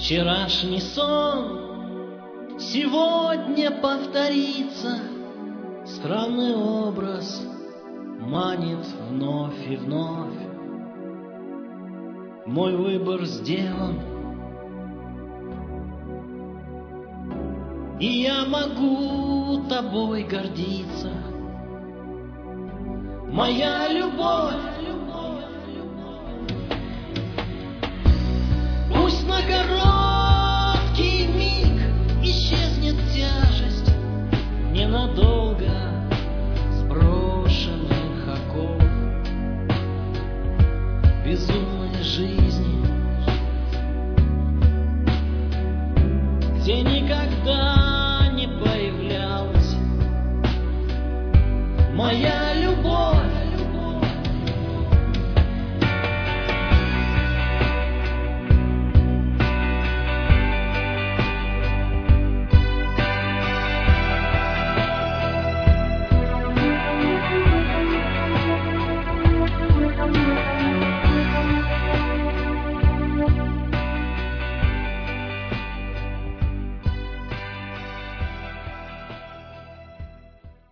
Вчерашний сон сегодня повторится, странный образ манит вновь и вновь. Мой выбор сделан, и я могу тобой гордиться. Моя любовь, пусть на короткий миг исчезнет тяжесть ненадолго сброшенных оков безумной жизни, где никогда не появлялась моя любовь.